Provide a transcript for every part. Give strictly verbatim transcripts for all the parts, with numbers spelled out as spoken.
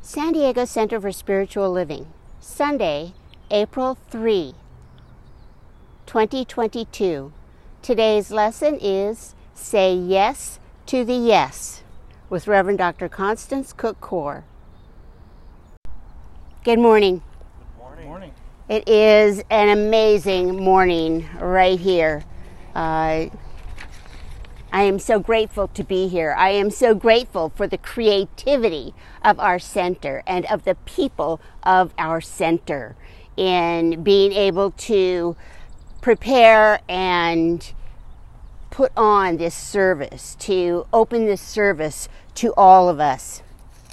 San Diego Center for Spiritual Living, Sunday, April third, twenty twenty-two. Today's lesson is Say Yes to the Yes with Reverend Doctor Constance Cook Core. Good morning. Morning. Morning. It is an amazing morning right here. Uh, I am so grateful to be here. I am so grateful for the creativity of our center and of the people of our center in being able to prepare and put on this service, to open this service to all of us.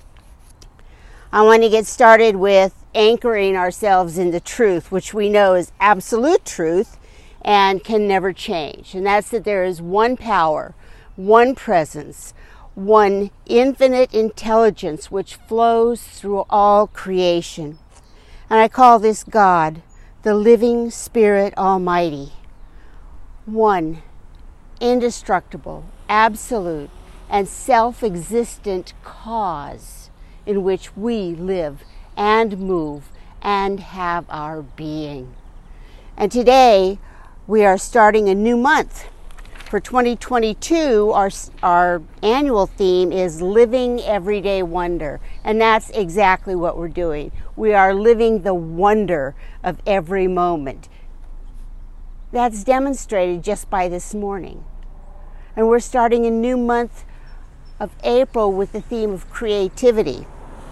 I want to get started with anchoring ourselves in the truth, which we know is absolute truth and can never change. And that's that there is one power, one presence, one infinite intelligence which flows through all creation. And I call this God, the living Spirit Almighty. One, indestructible, absolute, and self-existent cause in which we live and move and have our being. And today, we are starting a new month. For twenty twenty-two, our, our annual theme is Living Everyday Wonder. And that's exactly what we're doing. We are living the wonder of every moment. That's demonstrated just by this morning. And we're starting a new month of April with the theme of creativity.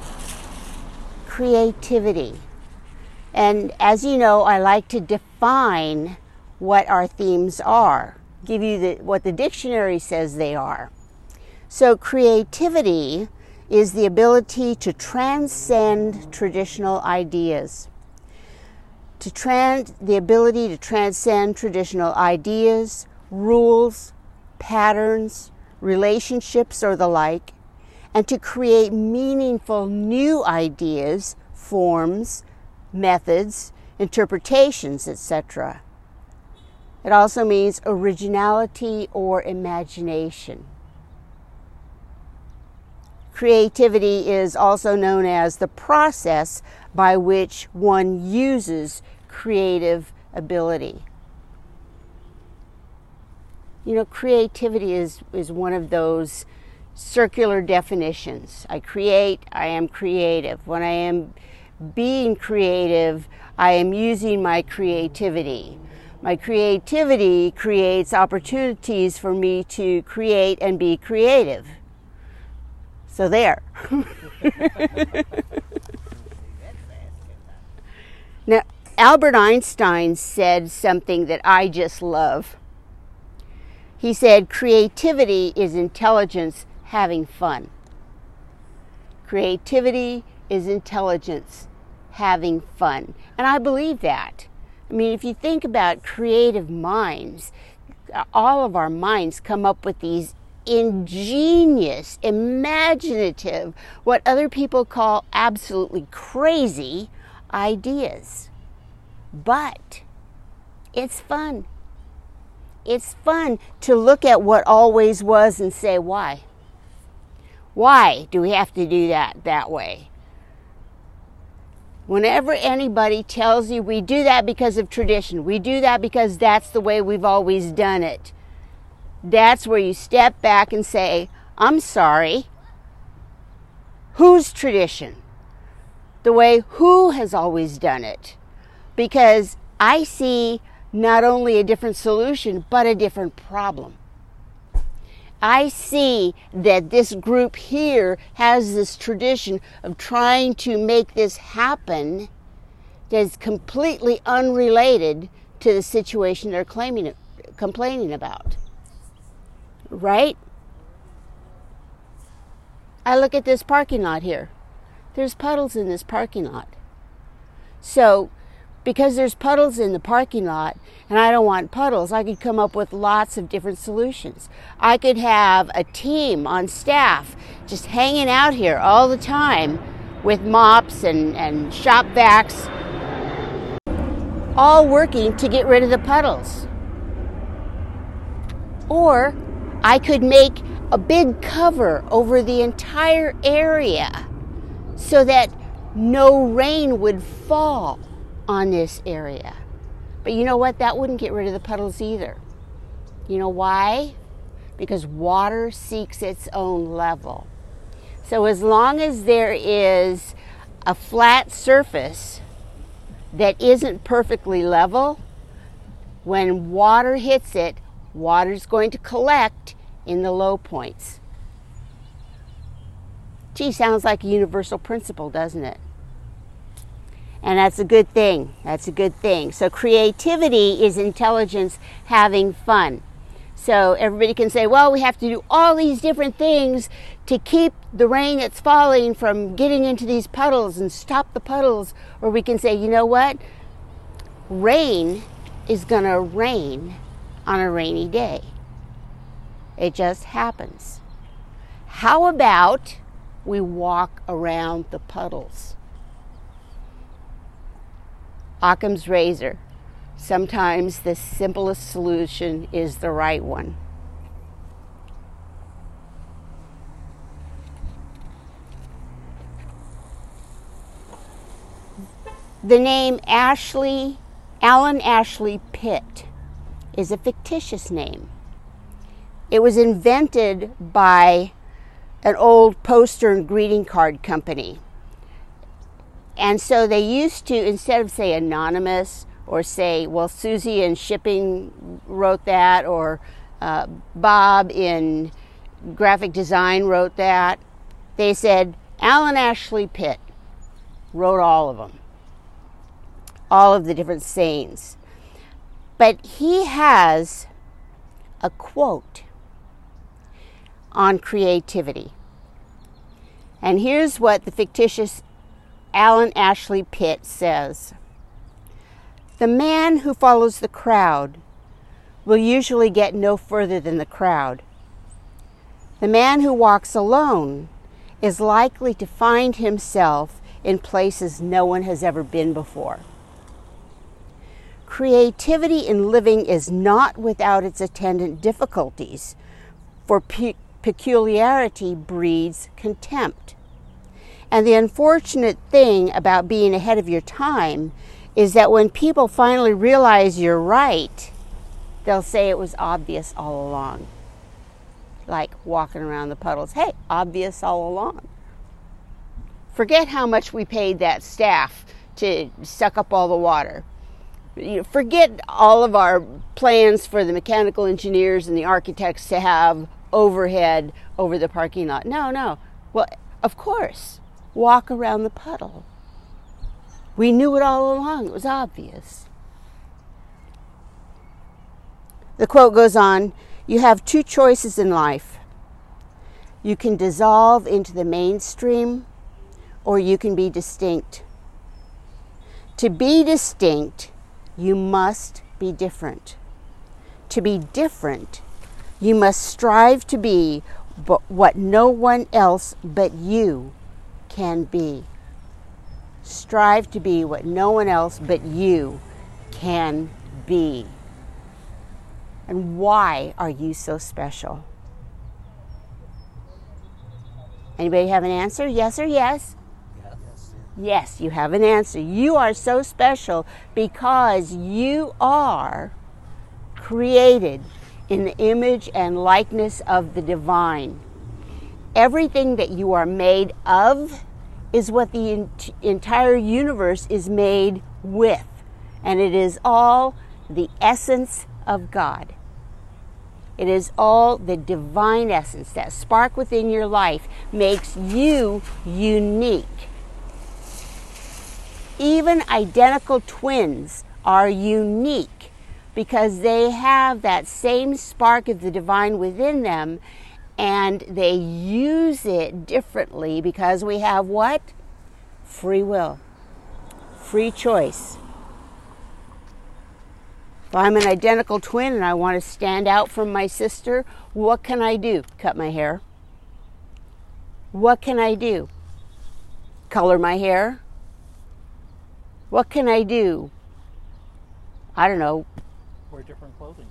Creativity. And as you know, I like to define what our themes are, give you the, what the dictionary says they are. So creativity is the ability to transcend traditional ideas. To trans, the ability to transcend traditional ideas, rules, patterns, relationships, or the like, and to create meaningful new ideas, forms, methods, interpretations, et cetera. It also means originality or imagination. Creativity is also known as the process by which one uses creative ability. You know, creativity is, is one of those circular definitions. I create, I am creative. When I am being creative, I am using my creativity. My creativity creates opportunities for me to create and be creative. So there. Now, Albert Einstein said something that I just love. He said, creativity is intelligence having fun. Creativity is intelligence having fun. And I believe that. I mean, if you think about creative minds, all of our minds come up with these ingenious, imaginative, what other people call absolutely crazy ideas. But it's fun. It's fun to look at what always was and say, why? Why do we have to do that that way? Whenever anybody tells you we do that because of tradition, we do that because that's the way we've always done it, that's where you step back and say, I'm sorry, whose tradition? The way who has always done it? Because I see not only a different solution, but a different problem. I see that this group here has this tradition of trying to make this happen that is completely unrelated to the situation they're claiming, complaining about. Right? I look at this parking lot here. There's puddles in this parking lot. So, because there's puddles in the parking lot, and I don't want puddles, I could come up with lots of different solutions. I could have a team on staff just hanging out here all the time with mops and, and shop vacs, all working to get rid of the puddles. Or I could make a big cover over the entire area so that no rain would fall on this area. But you know what? That wouldn't get rid of the puddles either. You know why? Because water seeks its own level. So as long as there is a flat surface that isn't perfectly level, when water hits it, water's going to collect in the low points. Gee, sounds like a universal principle, doesn't it? And that's a good thing. That's a good thing. So creativity is intelligence having fun. So everybody can say, well, we have to do all these different things to keep the rain that's falling from getting into these puddles and stop the puddles. Or we can say, you know what? Rain is going to rain on a rainy day. It just happens. How about we walk around the puddles? Occam's razor. Sometimes the simplest solution is the right one. The name Ashley, Alan Ashley Pitt, is a fictitious name. It was invented by an old poster and greeting card company. And so they used to, instead of say anonymous, or say, well, Susie in shipping wrote that, or uh, Bob in graphic design wrote that, they said Alan Ashley Pitt wrote all of them, all of the different sayings. But he has a quote on creativity. And here's what the fictitious Alan Ashley Pitt says. The man who follows the crowd will usually get no further than the crowd. The man who walks alone is likely to find himself in places no one has ever been before. Creativity in living is not without its attendant difficulties, for pe- peculiarity breeds contempt. And the unfortunate thing about being ahead of your time is that when people finally realize you're right, they'll say it was obvious all along. Like walking around the puddles. Hey, obvious all along. Forget how much we paid that staff to suck up all the water. You know, forget all of our plans for the mechanical engineers and the architects to have overhead over the parking lot. No, no. Well, of course, walk around the puddle. We knew it all along. It was obvious. The quote goes on, you have two choices in life. You can dissolve into the mainstream, or you can be distinct. To be distinct, you must be different. To be different, you must strive to be what no one else but you can be. Strive to be what no one else but you can be. And why are you so special? Anybody have an answer? Yes or yes? Yes. Yes, you have an answer. You are so special because you are created in the image and likeness of the divine. Everything that you are made of is what the ent- entire universe is made with. And it is all the essence of God. It is all the divine essence. That spark within your life makes you unique. Even identical twins are unique because they have that same spark of the divine within them, and they use it differently because we have what? Free will. Free choice. If I'm an identical twin and I want to stand out from my sister, what can I do? Cut my hair. What can I do? Color my hair. What can I do? I don't know. Wear different clothing.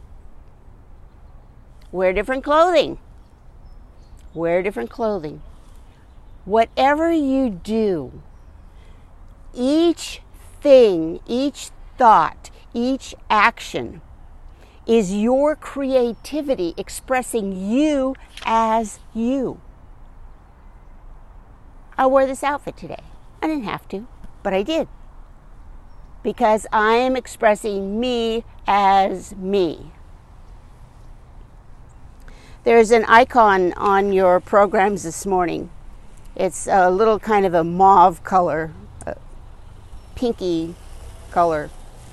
Wear different clothing. Wear different clothing. Whatever you do, each thing, each thought, each action is your creativity expressing you as you. I wore this outfit today. I didn't have to, but I did. Because I am expressing me as me. There's an icon on your programs this morning. It's a little kind of a mauve color, a pinky color.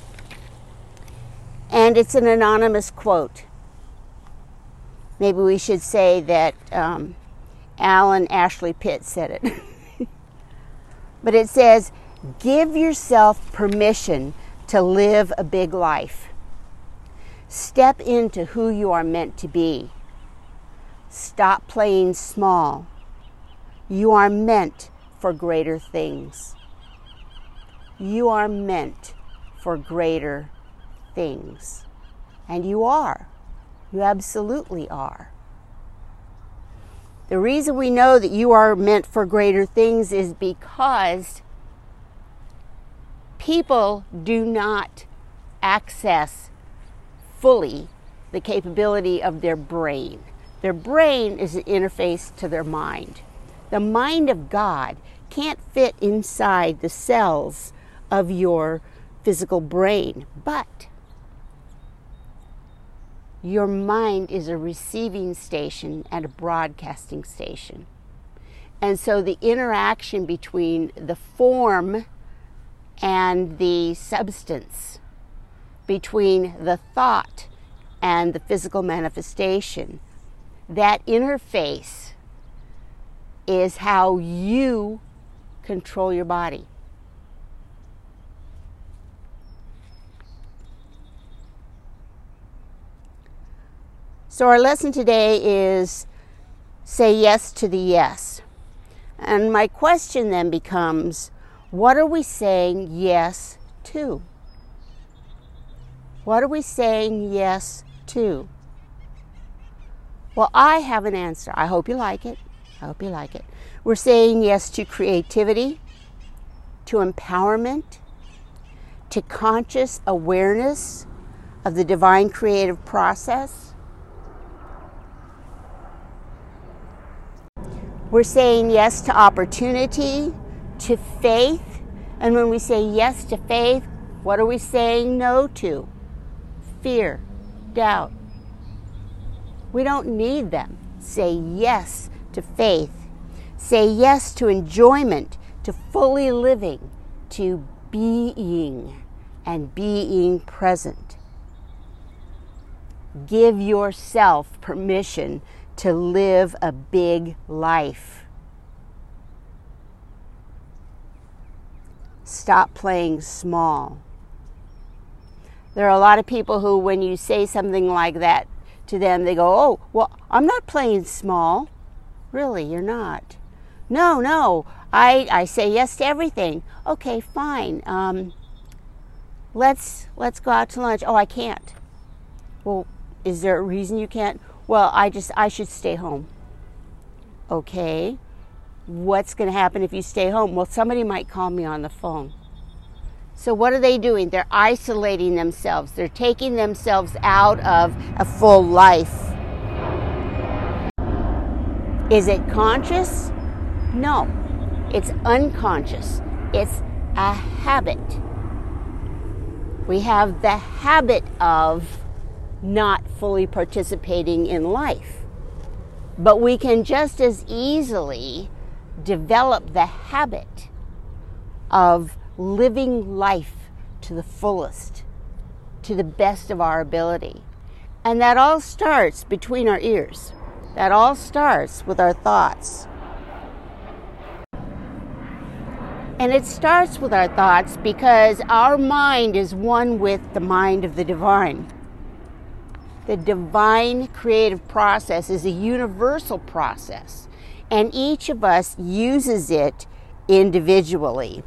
And it's an anonymous quote. Maybe we should say that um, Alan Ashley Pitt said it. But it says, give yourself permission to live a big life. Step into who you are meant to be. Stop playing small. You are meant for greater things. You are meant for greater things. And you are. You absolutely are. The reason we know that you are meant for greater things is because people do not access fully the capability of their brain. Their brain is an interface to their mind. The mind of God can't fit inside the cells of your physical brain, but your mind is a receiving station and a broadcasting station. And so the interaction between the form and the substance, between the thought and the physical manifestation, that interface is how you control your body. So our lesson today is say yes to the yes. And my question then becomes, what are we saying yes to? What are we saying yes to? Well, I have an answer. I hope you like it. I hope you like it. We're saying yes to creativity, to empowerment, to conscious awareness of the divine creative process. We're saying yes to opportunity, to faith. And when we say yes to faith, what are we saying no to? Fear, doubt. We don't need them. Say yes to faith. Say yes to enjoyment, to fully living, to being and being present. Give yourself permission to live a big life. Stop playing small. There are a lot of people who, when you say something like that to them, they go, oh, well, I'm not playing small. Really, you're not. No, no, I, I say yes to everything. Okay, fine. Um, let's, let's go out to lunch. Oh, I can't. Well, is there a reason you can't? Well, I just, I should stay home. Okay. What's going to happen if you stay home? Well, somebody might call me on the phone. So what are they doing? They're isolating themselves. They're taking themselves out of a full life. Is it conscious? No. It's unconscious. It's a habit. We have the habit of not fully participating in life. But we can just as easily develop the habit of living life to the fullest, to the best of our ability. And that all starts between our ears. That all starts with our thoughts. And it starts with our thoughts because our mind is one with the mind of the divine. The divine creative process is a universal process, and each of us uses it individually.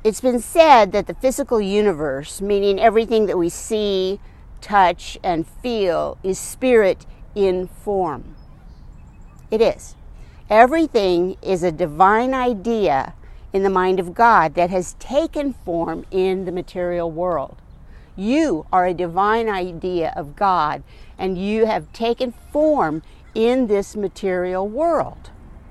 It's been said that the physical universe, meaning everything that we see, touch, and feel, is spirit in form. It is. Everything is a divine idea in the mind of God that has taken form in the material world. You are a divine idea of God, and you have taken form in this material world.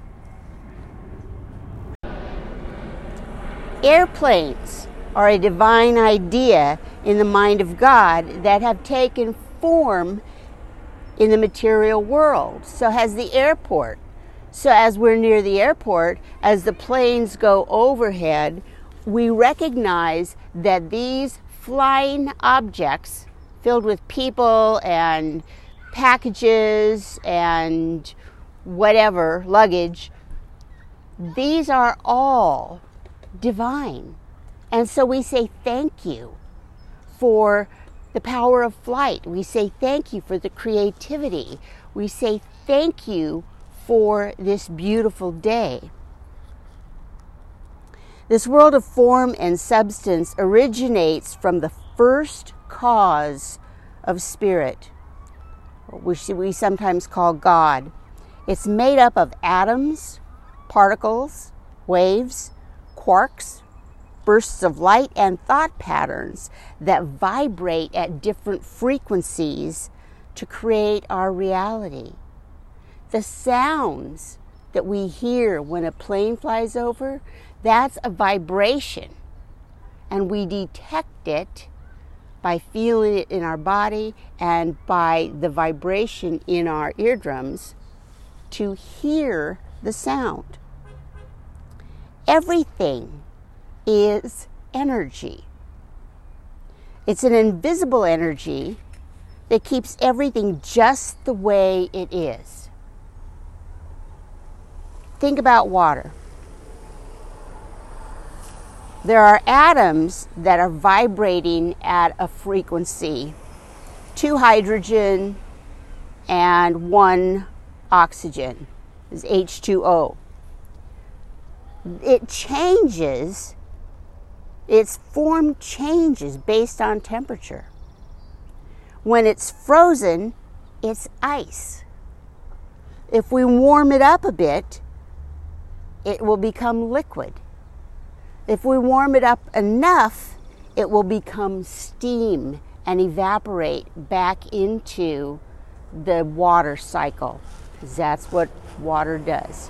Airplanes are a divine idea in the mind of God that have taken form in the material world. So has the airport. So as we're near the airport, as the planes go overhead, we recognize that these flying objects filled with people and packages and whatever, luggage, these are all divine. And so we say thank you for the power of flight. We say thank you for the creativity. We say thank you for this beautiful day. This world of form and substance originates from the first cause of spirit, which we sometimes call God. It's made up of atoms, particles, waves, quarks, bursts of light, and thought patterns that vibrate at different frequencies to create our reality. The sounds that we hear when a plane flies over, that's a vibration, and we detect it by feeling it in our body and by the vibration in our eardrums to hear the sound. Everything is energy. It's an invisible energy that keeps everything just the way it is. Think about water. There are atoms that are vibrating at a frequency, two hydrogen and one oxygen, is H two O. It changes, its form changes based on temperature. When it's frozen, it's ice. If we warm it up a bit, it will become liquid. If we warm it up enough, it will become steam and evaporate back into the water cycle, because that's what water does.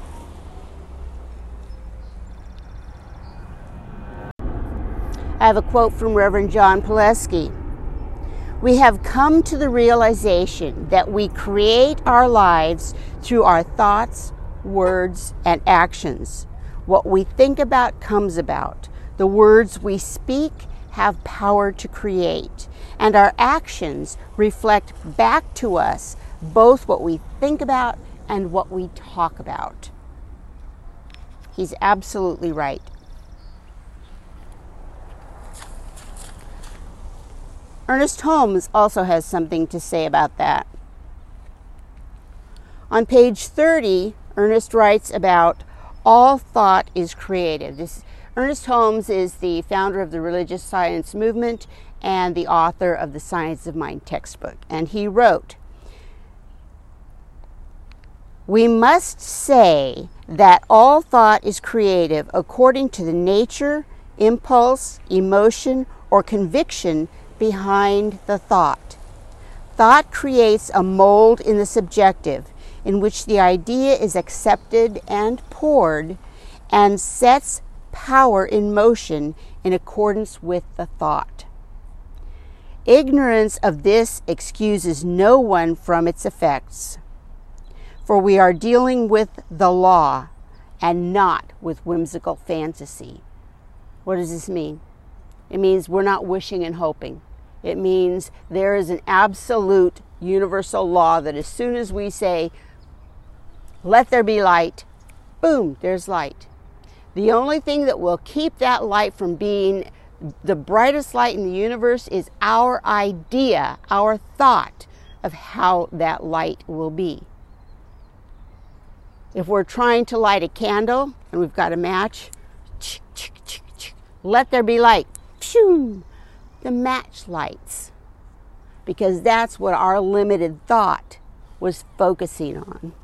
I have a quote from Reverend John Pileski. We have come to the realization that we create our lives through our thoughts, words, and actions. What we think about comes about. The words we speak have power to create, and our actions reflect back to us both what we think about and what we talk about. He's absolutely right. Ernest Holmes also has something to say about that. On page thirty, Ernest writes about all thought is creative. This, Ernest Holmes is the founder of the religious science movement and the author of the Science of Mind textbook. And he wrote, "We must say that all thought is creative according to the nature, impulse, emotion, or conviction behind the thought. Thought creates a mold in the subjective, in which the idea is accepted and poured and sets power in motion in accordance with the thought. Ignorance of this excuses no one from its effects, for we are dealing with the law and not with whimsical fantasy." What does this mean? It means we're not wishing and hoping. It means there is an absolute universal law that as soon as we say, "Let there be light," boom, there's light. The only thing that will keep that light from being the brightest light in the universe is our idea, our thought of how that light will be. If we're trying to light a candle and we've got a match, Let there be light. Phew, the match lights. Because that's what our limited thought was focusing on.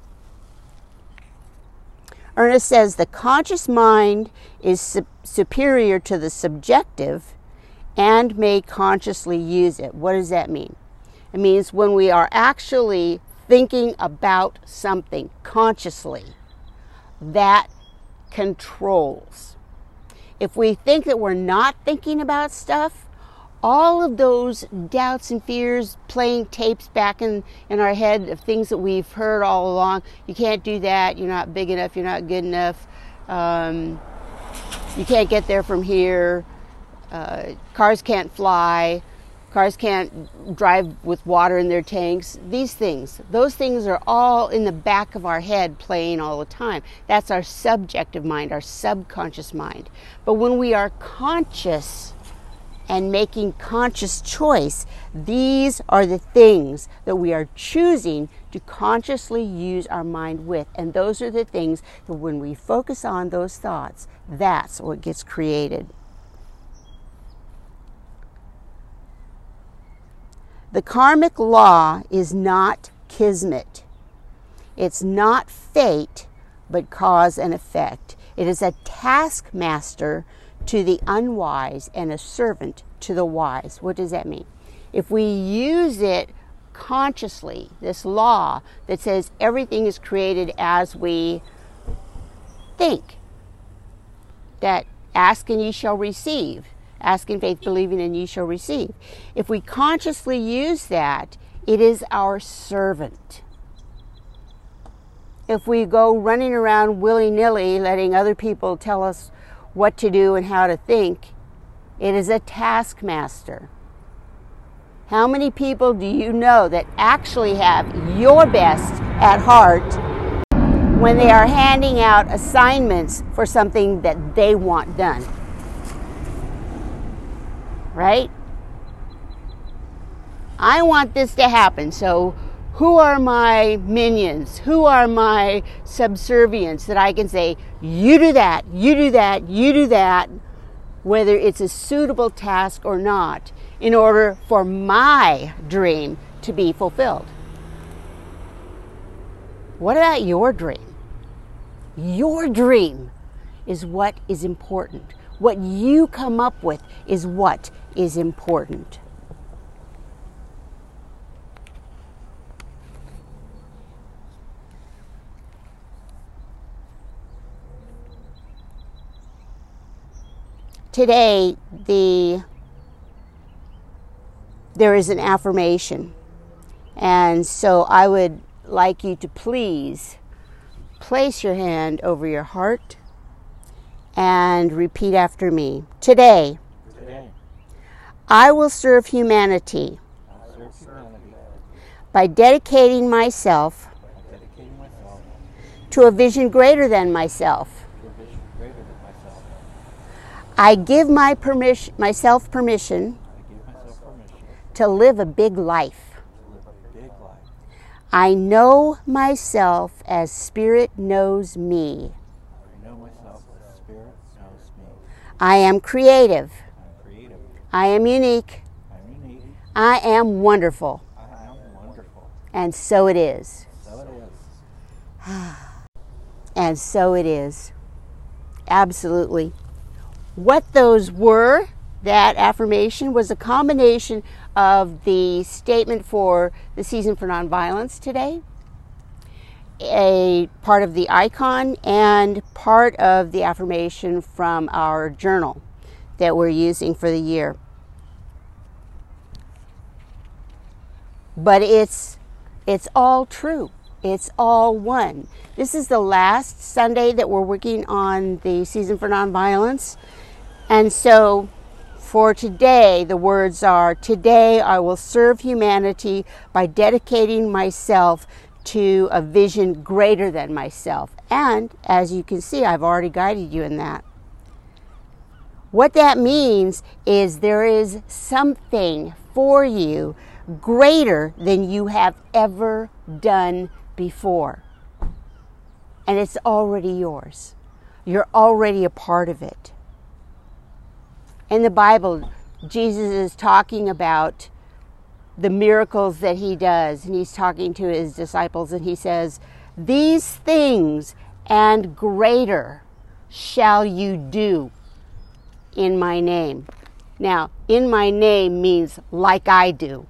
Ernest says the conscious mind is su- superior to the subjective and may consciously use it. What does that mean? It means when we are actually thinking about something consciously, that controls. If we think that we're not thinking about stuff, all of those doubts and fears playing tapes back in, in our head of things that we've heard all along. You can't do that. You're not big enough. You're not good enough. Um, you can't get there from here. Uh, cars can't fly. Cars can't drive with water in their tanks. These things, those things are all in the back of our head playing all the time. That's our subjective mind, our subconscious mind. But when we are conscious and making conscious choice, these are the things that we are choosing to consciously use our mind with. And those are the things that when we focus on those thoughts, that's what gets created. The karmic law is not kismet. It's not fate, but cause and effect. It is a taskmaster to the unwise and a servant to the wise. What does that mean? If we use it consciously, this law that says everything is created as we think, that ask and ye shall receive, ask in faith, believing, and ye shall receive. If we consciously use that, it is our servant. If we go running around willy-nilly, letting other people tell us what to do and how to think, it is a taskmaster. How many people do you know that actually have your best at heart when they are handing out assignments for something that they want done? Right? I want this to happen, so who are my minions? Who are my subservients that I can say, you do that, you do that, you do that, whether it's a suitable task or not, in order for my dream to be fulfilled? What about your dream? Your dream is what is important. What you come up with is what is important. Today, the there is an affirmation, and so I would like you to please place your hand over your heart and repeat after me. Today, Today I will serve humanity I serve humanity by dedicating myself by dedicating myself to a vision greater than myself. to a vision greater than myself. I give my permission, myself permission I give myself permission to live a big life. to live a big life. I know myself as Spirit knows me. I know myself as Spirit knows me. I am creative. I'm creative. I am unique. I'm unique. I am wonderful. I am wonderful. And so it is. So it is. And so it is. Absolutely. What those were, that affirmation, was a combination of the statement for the Season for Nonviolence today, a part of the icon, and part of the affirmation from our journal that we're using for the year. But it's it's all true. It's all one. This is the last Sunday that we're working on the Season for Nonviolence. And so for today, the words are, today I will serve humanity by dedicating myself to a vision greater than myself. And as you can see, I've already guided you in that. What that means is there is something for you greater than you have ever done before. And it's already yours. You're already a part of it. In the Bible, Jesus is talking about the miracles that he does, and he's talking to his disciples, and he says, "These things and greater shall you do in my name." Now, in my name means like I do.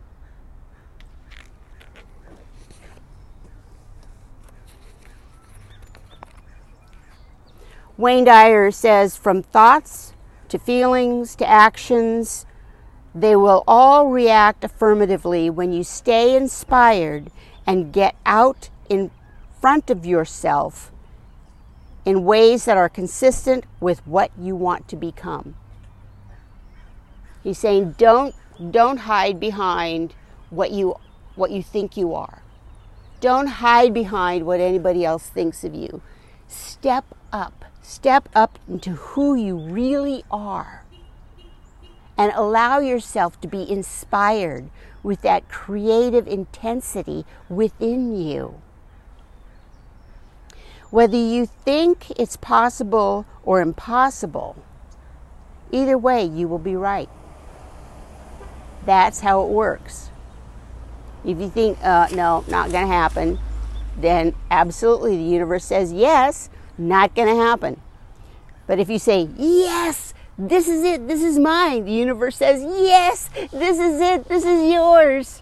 Wayne Dyer says, from thoughts to feelings to actions, they will all react affirmatively when you stay inspired and get out in front of yourself in ways that are consistent with what you want to become. He's saying don't don't hide behind what you what you think you are. Don't hide behind what anybody else thinks of you. Step up. Step up into who you really are. And allow yourself to be inspired with that creative intensity within you. Whether you think it's possible or impossible, either way, you will be right. That's how it works. If you think, uh, no, not going to happen, then absolutely the universe says, yes, not going to happen. But if you say, yes, this is it, this is mine, the universe says, yes, this is it, this is yours.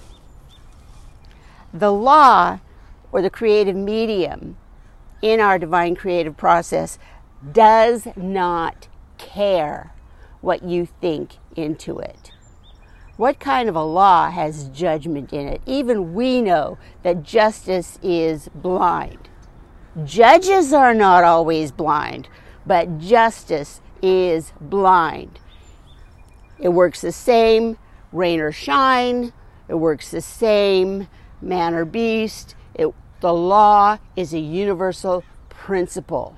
The law, or the creative medium in our divine creative process, does not care what you think into it. What kind of a law has judgment in it? Even we know that justice is blind. Judges are not always blind, but justice is blind. It works the same, rain or shine. It works the same, man or beast. It, the law is a universal principle.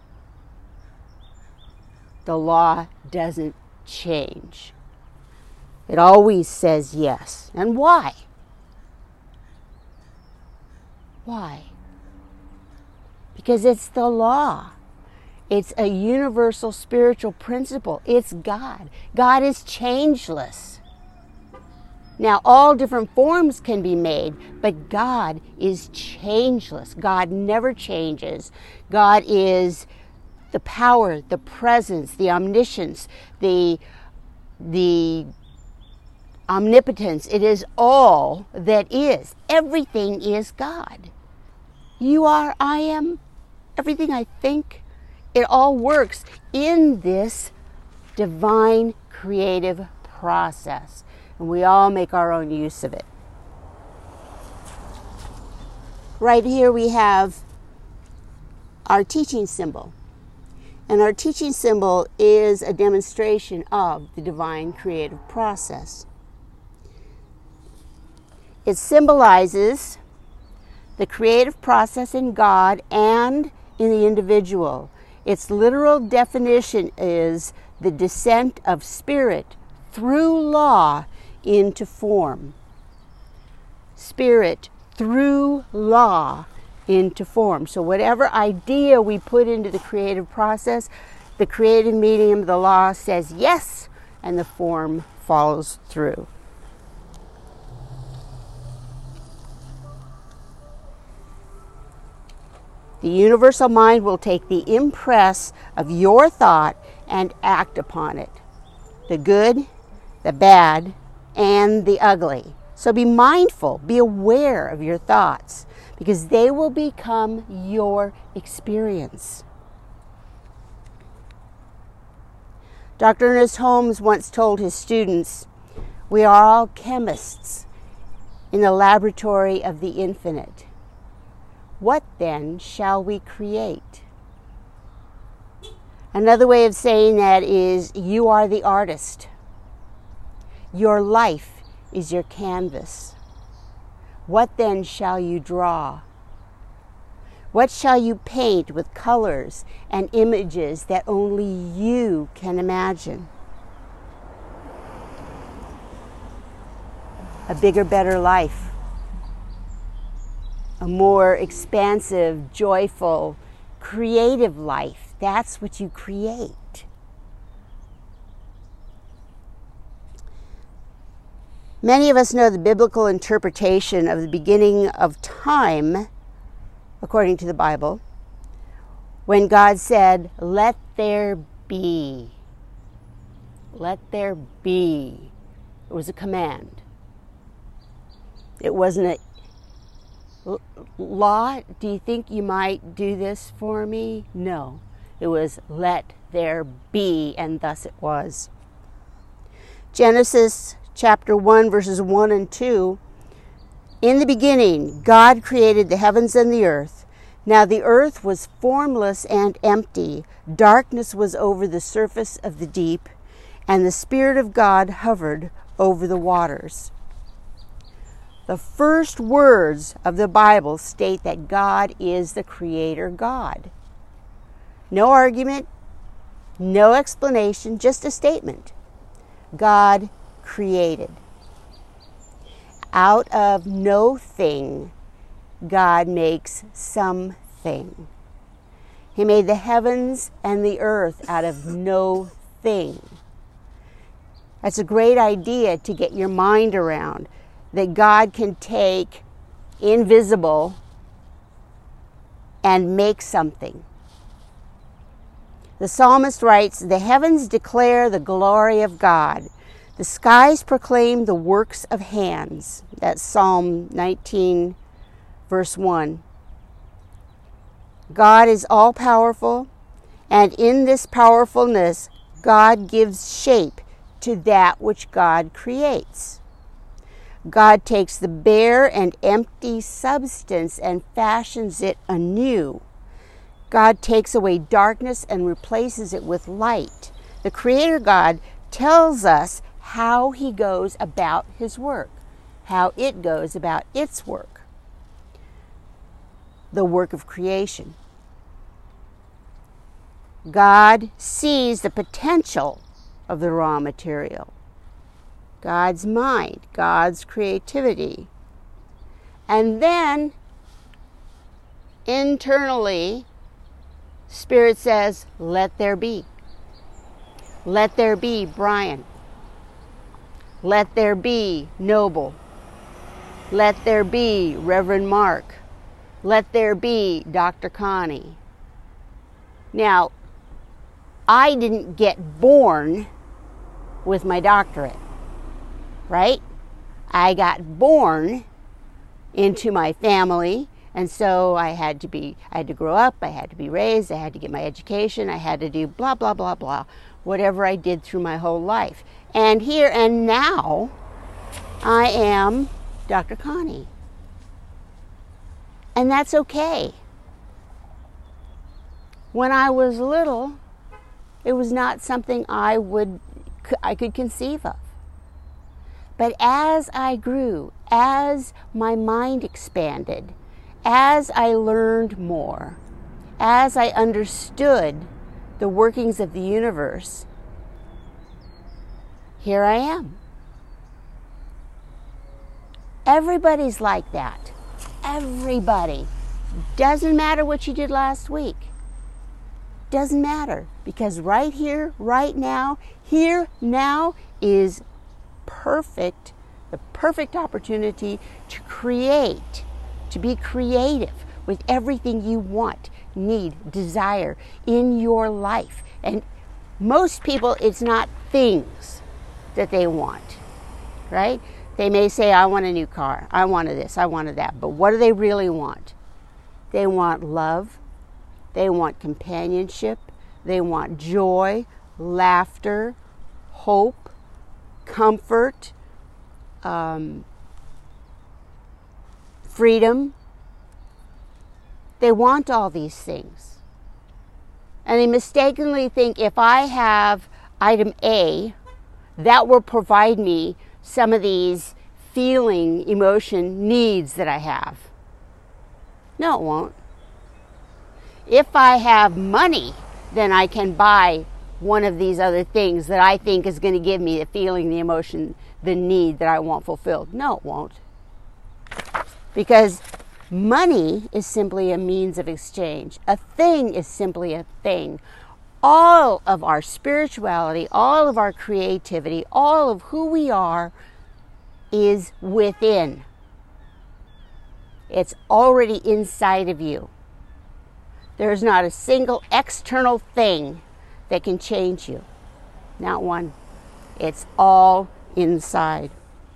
The law doesn't change. It always says yes. And why? Why? Because it's the law. It's a universal spiritual principle. It's God. God is changeless. Now, all different forms can be made, but God is changeless. God never changes. God is the power, the presence, the omniscience, the, the omnipotence. It is all that is. Everything is God. You are, I am, everything I think. It all works in this divine creative process. And we all make our own use of it. Right here we have our teaching symbol. And our teaching symbol is a demonstration of the divine creative process. It symbolizes the creative process in God and in the individual. Its literal definition is the descent of spirit through law into form. Spirit through law into form. So whatever idea we put into the creative process, the creative medium, the law says yes, and the form follows through. The universal mind will take the impress of your thought and act upon it. The good, the bad, and the ugly. So be mindful, be aware of your thoughts, because they will become your experience. Doctor Ernest Holmes once told his students, "We are all chemists in the laboratory of the infinite. What then shall we create?" Another way of saying that is, you are the artist. Your life is your canvas. What then shall you draw? What shall you paint with colors and images that only you can imagine? A bigger, better life. A more expansive, joyful, creative life. That's what you create. Many of us know the biblical interpretation of the beginning of time, according to the Bible, when God said, "Let there be." Let there be. It was a command. It wasn't a law. Do you think you might do this for me? No. It was let there be, and thus it was. Genesis chapter one, verses one and two. In the beginning, God created the heavens and the earth. Now the earth was formless and empty. Darkness was over the surface of the deep, and the Spirit of God hovered over the waters. The first words of the Bible state that God is the Creator God. No argument, no explanation, just a statement. God created. Out of no thing, God makes something. He made the heavens and the earth out of no thing. That's a great idea to get your mind around, that God can take invisible and make something. The psalmist writes, "The heavens declare the glory of God. The skies proclaim the works of hands." That's Psalm nineteen, verse one. God is all-powerful, and in this powerfulness, God gives shape to that which God creates. God takes the bare and empty substance and fashions it anew. God takes away darkness and replaces it with light. The Creator God tells us how He goes about His work, how it goes about its work, the work of creation. God sees the potential of the raw material, God's mind, God's creativity. And then, internally, Spirit says, let there be. Let there be Brian. Let there be Noble. Let there be Reverend Mark. Let there be Doctor Connie. Now, I didn't get born with my doctorate, right? I got born into my family, and so I had to be, I had to grow up, I had to be raised, I had to get my education, I had to do blah, blah, blah, blah, whatever I did through my whole life. And here and now, I am Doctor Connie. And that's okay. When I was little, it was not something I would, I could conceive of. But as I grew, as my mind expanded, as I learned more, as I understood the workings of the universe, here I am. Everybody's like that. Everybody. Doesn't matter what you did last week. Doesn't matter, because right here, right now, here, now is perfect, the perfect opportunity to create, to be creative with everything you want, need, desire in your life. And most people, it's not things that they want, right? They may say, I want a new car, I wanted this, I wanted that, but what do they really want? They want love. They want companionship, they want joy, laughter, hope, comfort, um, freedom. They want all these things. And they mistakenly think if I have item A, that will provide me some of these feeling, emotion needs that I have. No, it won't. If I have money, then I can buy one of these other things that I think is going to give me the feeling, the emotion, the need that I want fulfilled. No, it won't. Because money is simply a means of exchange. A thing is simply a thing. All of our spirituality, all of our creativity, all of who we are is within. It's already inside of you. There's not a single external thing that can change you. Not one. It's all inside.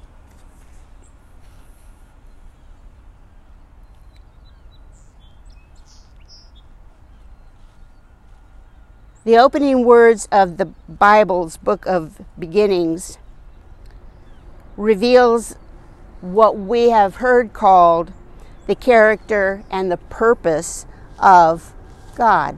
The opening words of the Bible's book of beginnings reveals what we have heard called the character and the purpose of God.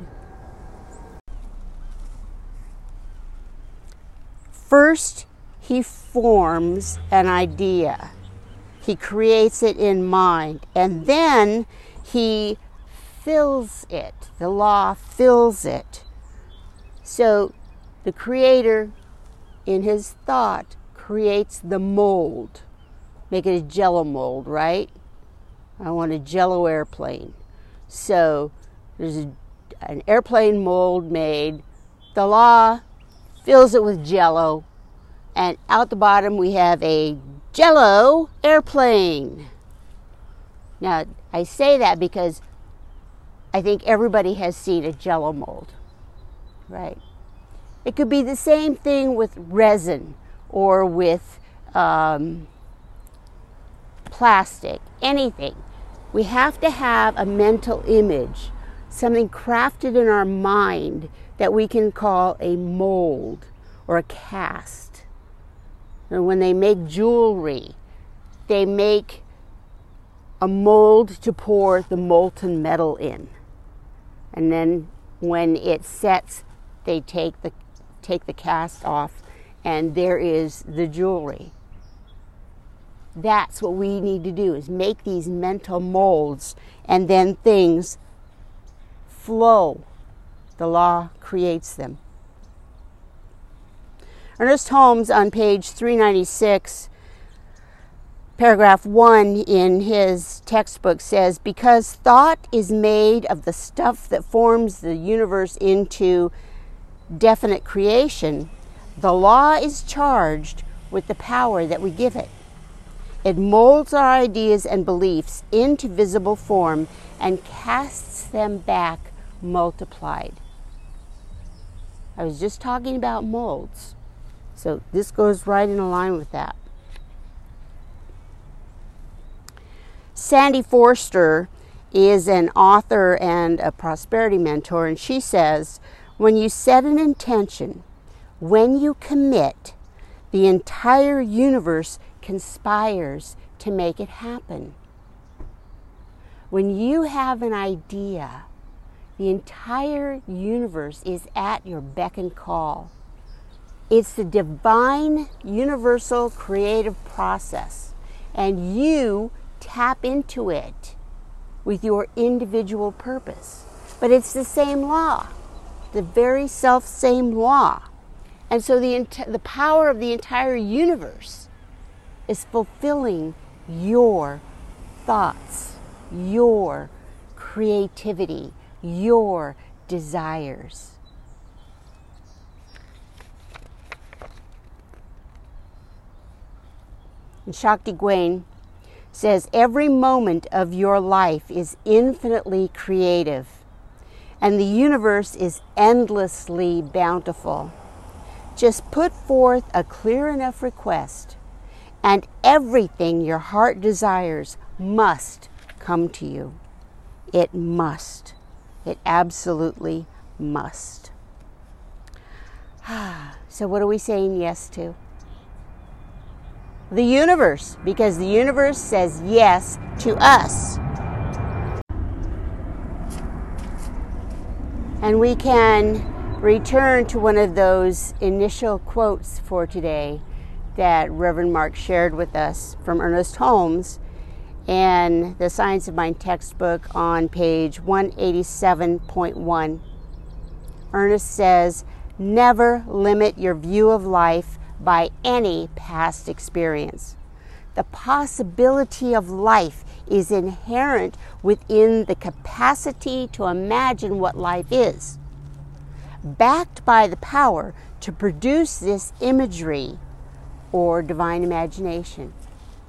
First, he forms an idea. He creates it in mind, and then he fills it. The law fills it. So the Creator, in his thought, creates the mold. Make it a Jello mold, right? I want a Jello airplane. So there's a, an airplane mold made. The law fills it with Jello, and out the bottom we have a Jello airplane. Now, I say that because I think everybody has seen a Jello mold. Right. It could be the same thing with resin or with um, plastic, anything. We have to have a mental image, something crafted in our mind that we can call a mold or a cast. And when they make jewelry, they make a mold to pour the molten metal in. And then when it sets, they take the take the cast off, and there is the jewelry. That's what we need to do, is make these mental molds, and then things flow. The law creates them. Ernest Holmes, on page three ninety-six, paragraph one in his textbook, says, because thought is made of the stuff that forms the universe into definite creation, the law is charged with the power that we give it. It molds our ideas and beliefs into visible form and casts them back multiplied. I was just talking about molds, so this goes right in line with that. Sandy Forster is an author and a prosperity mentor, and she says, when you set an intention, when you commit, the entire universe conspires to make it happen. When you have an idea, the entire universe is at your beck and call. It's the divine, universal, creative process, and you tap into it with your individual purpose. But it's the same law, the very self-same law. And so the, the power of the entire universe is fulfilling your thoughts, your creativity, your desires. And Shakti Gawain says, every moment of your life is infinitely creative, and the universe is endlessly bountiful. Just put forth a clear enough request, and everything your heart desires must come to you. It must. It absolutely must. So what are we saying yes to? The universe, because the universe says yes to us. And we can return to one of those initial quotes for today that Reverend Mark shared with us from Ernest Holmes and the Science of Mind textbook on page one eighty-seven point one. Ernest says, never limit your view of life by any past experience. The possibility of life is inherent within the capacity to imagine what life is, backed by the power to produce this imagery or divine imagination.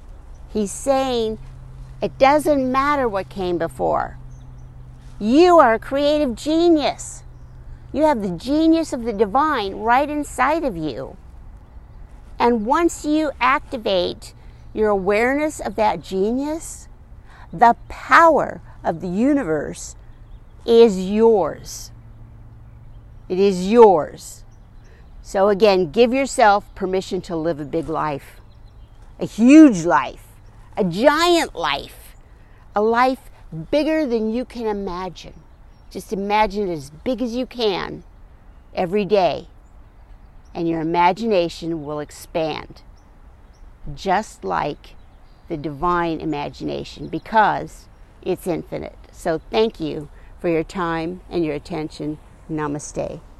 He's saying it doesn't matter what came before. You are a creative genius. You have the genius of the divine right inside of you. And once you activate your awareness of that genius, the power of the universe is yours. It is yours. So again, give yourself permission to live a big life, a huge life, a giant life, a life bigger than you can imagine. Just imagine it as big as you can every day, and your imagination will expand, just like the divine imagination, because it's infinite. So thank you for your time and your attention. Namaste.